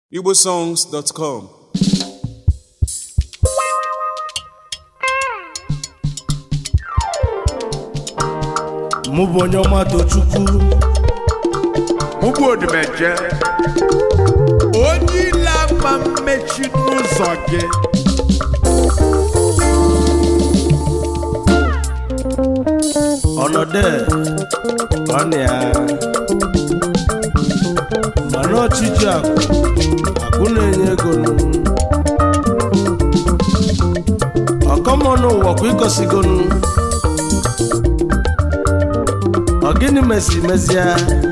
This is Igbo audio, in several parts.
igbosongs.com. Mụ bụ onye ọma Tochukwu, mụ bụ Odimeje, onye ile ama mmechi n'ụzọ gị. ọnọdụ ọnụ ya mana ọchịchị akụ na-enye ego ọkọmọnụ ụwakwa ịkọsigonu ọ gịnị mezie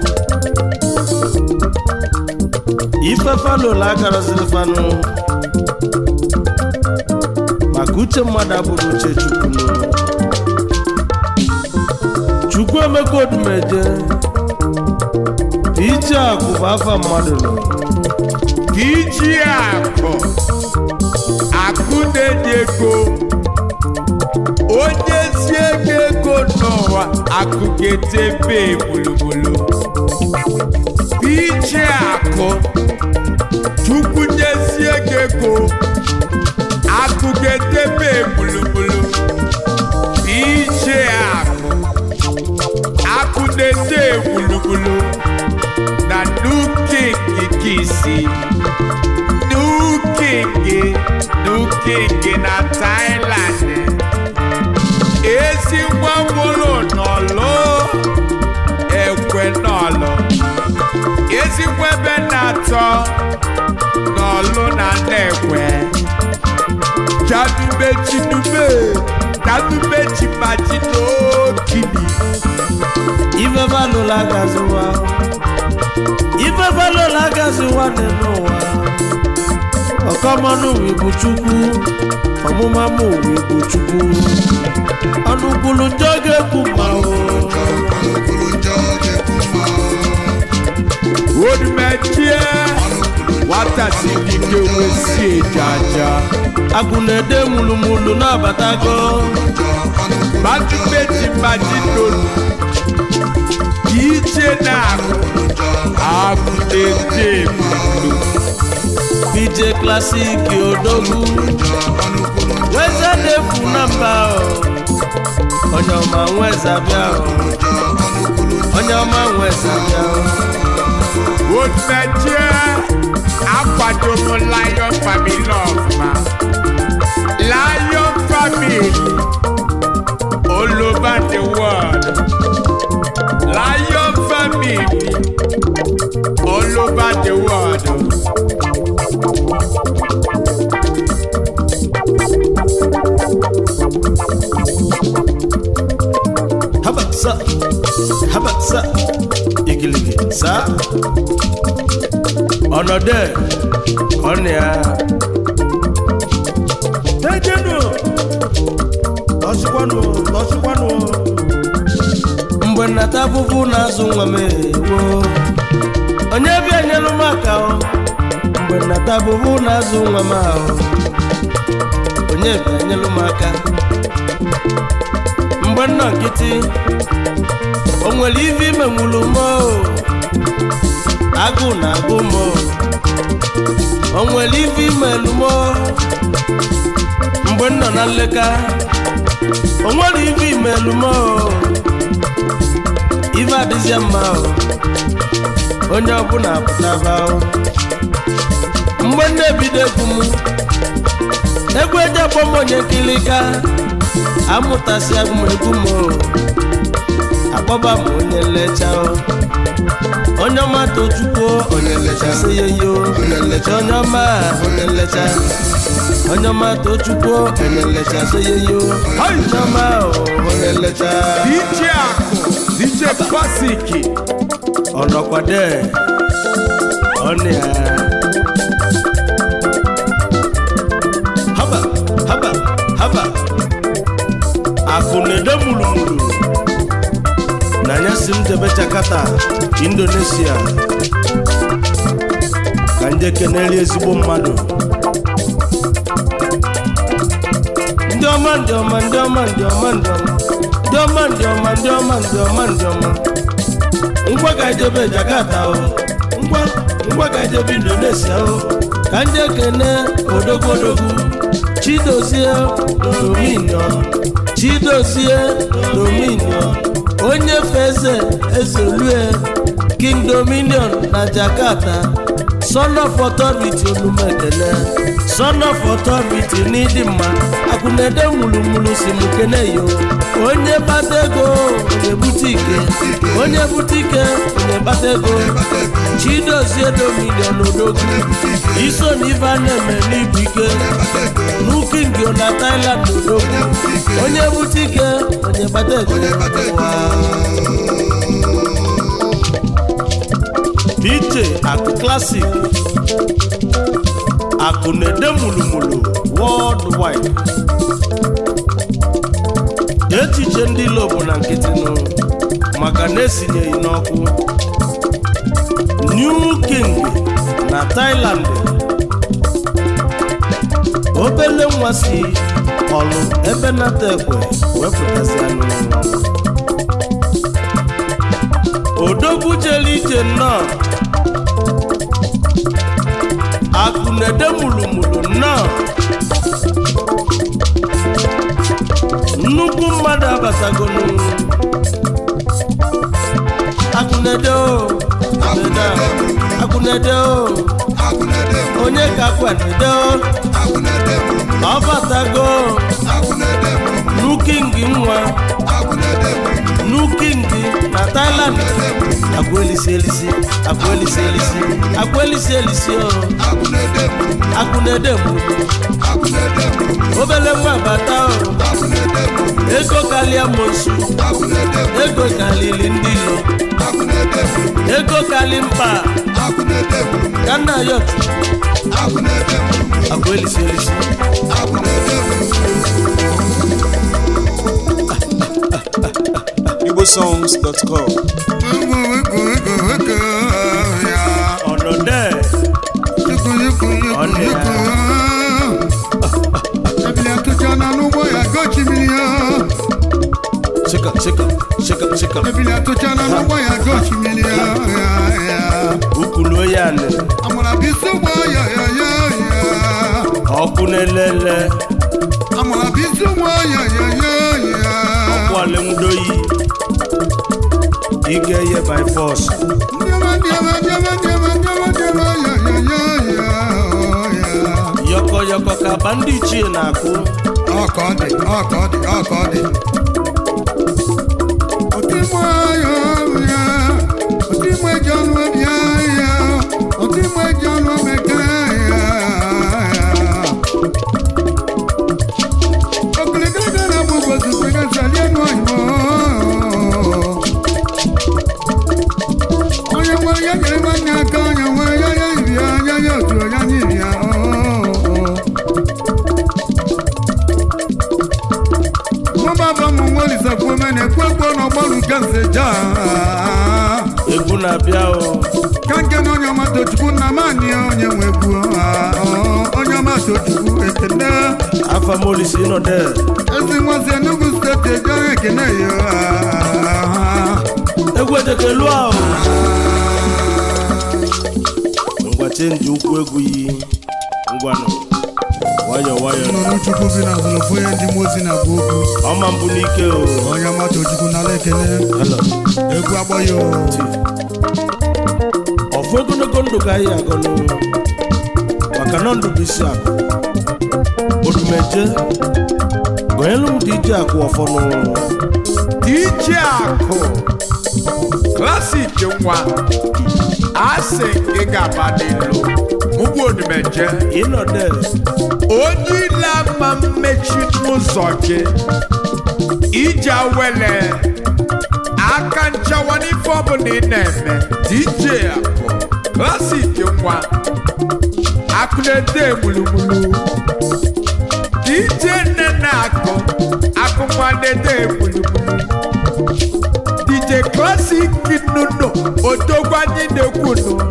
ife falola akarọziri fanụ maka uche mmadụ abụrụ uche Chukwu Emeka Odimeje iji akụ bụ afa mmadụ nọ iji akụ na-enye ego onye si ego n'ụwa akụ ga-etebe gburugburu iji akụ Chukwu nyezie ego akụ ga-etebe gburugburu iji akụ na-ete gburugburu na New King kisi New King na Thailand ezi nwa nwụrụ n'ọlụ ekwe n'ọlụ ezigbo ebe na-atọ n'ọlụ na na-ekwe jadube chimaji n'okili ife balola agaziwa n'ụwa ọkọmọnụ Igbo Chukwu ọmụmamụ Igbo Chukwu ọnụ kwuru njọ ga-ekwu mma Odimeje nwata si ike wesi ejaja agụ na-ede mulumulu na-abatago maji n'olu ije na akụ na-ede DJ Classic odogwu weze na-ekwu na mba onye ọma nweza bịa Odimeje akwado m Lion Family ọfụma Lion Family all over the world Lion Family all over the world habasa igiligi sa ọnọdụ ọnụ ya tejenu tọsikwanụ mgbe nnata afụfụ na-azụ nwa m ewo onye bịa nyelu m aka mgbe nnata afụfụ na-azụ nwa m ahụ onye bịa nyelu m aka mgbe nnọ nkịtị o nwere ife ime nwụrụ m agụ na-agụ m o nwere ife ime elu m mgbe nnọ na nleka o nwere ife ime elu m ife adịzie mma onye ọbụla apụtaba mgbe nne ebido egwu eji akpọ m onye nkilika amụtasị agụ m egwu m akpọba m onye nlecha onye ọma Tochukwu onye nlecha seyeyo onye nlecha onye ọma Tochukwu onye nlecha seyeyo onye ọma onye nlecha DJ Classic ọnọkwade ọnụ ya haba akụ na-ede mulumulu n'anya si m jebe Jakarta Indonesia ka nje keneli ezigbo mmadụ ndị ọma ngwa ka ijebe Jakarta ngwa ngwa ka jebe Indonesia o ka ndị ekene odogwu Chidozie Dominion onye feze ezelue King Dominion na Jakarta Son of Authority Olumekele Son of Authority n'Idimma Akunede mulumulu si mukene yo onye batego onye butike onye batego Chidozie Dominion odogwu iso n'iva na-eme n'ibike n'Ukingio na Thailand odogwu onye butike onye batego DJ Aku Classic Akunede mulumulu worldwide echiche ndị lobo na nkịtị nụ maka na-esinyeghị n'ọkụ New King na Thailand obele nwa si ọlụ ebe nata ekwe wepụtazi anụ odogwu jeli ije nnọọ Akunede mulumulu nnọọ nnukwu mmadụ abatagonu Akunede o Akunede o onye ka Akunede o ọbatago Nukingi nwa Nukingi na Thailand Agwelisi o Akunede obele nwa bata o ego kalia monsu ego kalili ndilo ego kalimpa kana yotu Agwelisi igbosongs.com Okunelele Okwale mdoyi Igeye by force Yoko ka bandi chie na akụ Akọdị Otimwe John Wabia Otimwe John Wabia Okulekele na bubo zupega salien wanyo Oye mwa ya gere wanya kanya mwa ya ibia ya tuwa ya nibia Baba mungoli sa kumene kwekwe no bolu kanse ja Egwu na bia o Kanke no nyama tochukwu na mani onye nwegwu onye ma tochukwu ekene Afa molisi no de Ezi mwase Enugu State ejo ekene yo Egwu edekelu a o Ngwa chenji ukwu egwu yi Ngwano Wayo Nunu chukwu bi na zolofu ya ndi mozi na buku Ọma mbụ n'ike o onye ma tochukwu na lekene Hello Egwu agboyo Ofu ogologo ndụ ka anyị agọnụ maka na ndụ bụ isi akụ Odumeje gonyelu m DJ Akụ ọfọnụ DJ Akụ Classic nwa asị gị gaba n'elu mụbụ Odumeje ịnọde onye ile ama mmechi n'ụzọ gị ije wele aka nchawa n'ife ọbụla ị na-eme DJ Akụ Classic nwa Akunede mulumulu DJ Nene Akụ Nwanede mulumulu DJ Classic nunu otogwanye nekwunu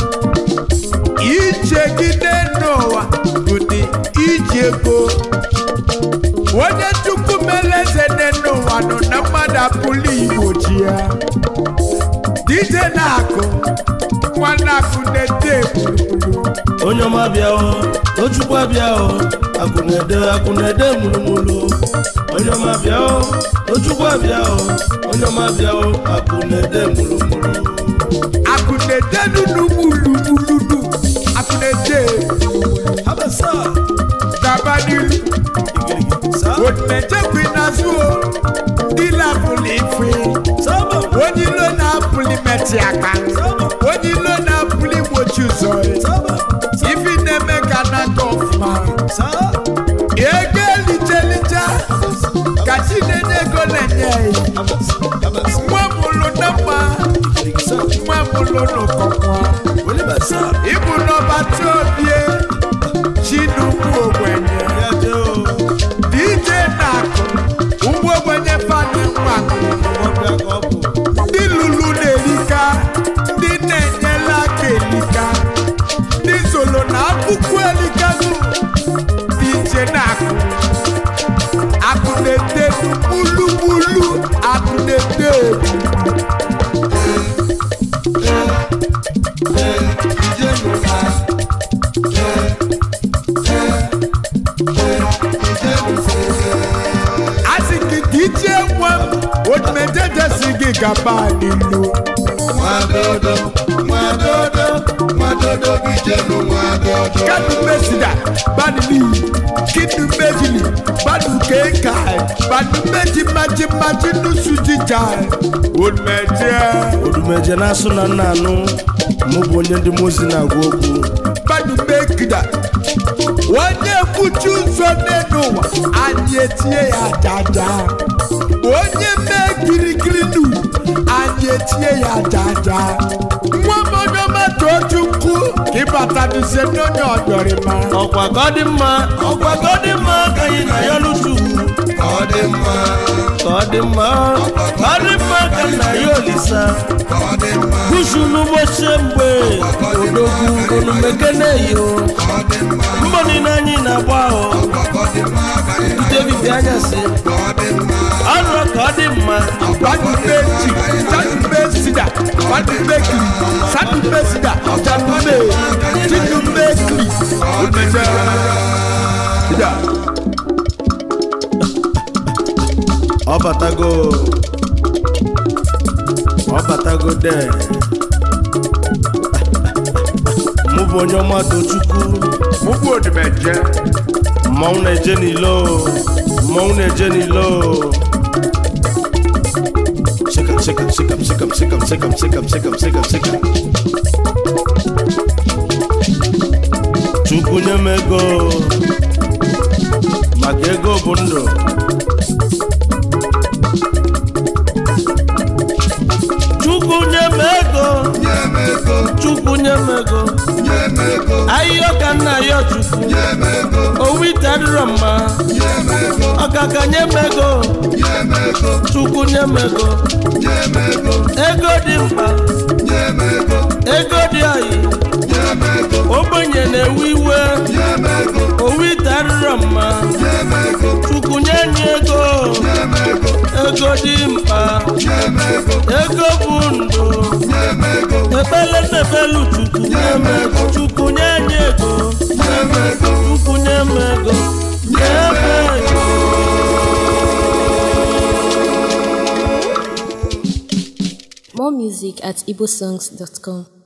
ije gide n'ụwa ụdị iji ego onye Chukwu meleze n'ụwa nọ na mmadụ apụlụ Igbo ji ya DJ Akụ nwanne Akunede onye ọma bịa o Tochukwu abịa o akụnede mụrụmụrụ onye ọma bịa o Tochukwu abịa o onye ọma bịa o akụnede mụrụmụrụ akụnede nụnụmụlụmụlụdụ akụnede abasa tabanilu odumeje kwinazu dila pulifi onyilo na puli meti aka onyilo na puli mochi ụzọ ifi na-eme ka na gọfma ego elitelite ka chinenye ego na-enye nwa mụlụ na mma nwa mụlụ n'ụkọkwa ibu n'ọba tobie chinukwu ogbenye DJ na-akụ ụmụ ogbenye fadị nwa ndị lulu na-erika ndị na-enyela aka elika ndị solo na akwụkwọ elikazụ DJ na-akụ akụ na-ete gbulugbulu akụ na-ete odumejeje gị gaba n'ilu Madodo bijenu madodo kadu mesida badu li kidu mejili badu kenkai badu meji maji nusu jijai odumeje na-asụ na nna anụ mụ bụ onye ndị mozi na-agwa okwu badu mekida onye kwuchi ụzọ n'elu ụwa anyị etinye ya jaja onye mee kirikiri nu anyị etinye ya jaja nwa m onye ọma Tochukwu ka ịbata n'ise n'onye ọnyọrịma ọkwa ka ọ dị mma ka anyị na ya lụtu ka ọ dị mma ka nna ya olisa ka ọ dị mma busu n'ụbọchị mgbe odogwu olumekeneyo ka ọ dị mma mbọ niile anyị na-agba ahụ ka ọ dị mma ka anyị David anyasị ka ọ dị mma ọrụ ka ọ dị mma Badumeji, Sadumesida, Badumekiri, Sadumesida, Jadume, Tidumekiri, Ida. Ọbatago de mụ bụ onye ọma Tochukwu mụ bụ Odumeje mmọnwụ na-eje n'ilo Shake 'em. Chukwu nye m ego maka ego bụ ndụ Chukwu nye m ego ahịhịa ka nna ya Chukwu owite adịrọ mma ọkaka nye m ego Chukwu nye m ego dị mkpa ego dị oyi ogbenye na-ewe iwe owite adịrọ mma Chukwu nye anyị ego dị mkpa ego bụ ndụ ekpele na-ekpelu Chukwu nye anyị ego Chukwu nye m ego More music at igbosongs.com.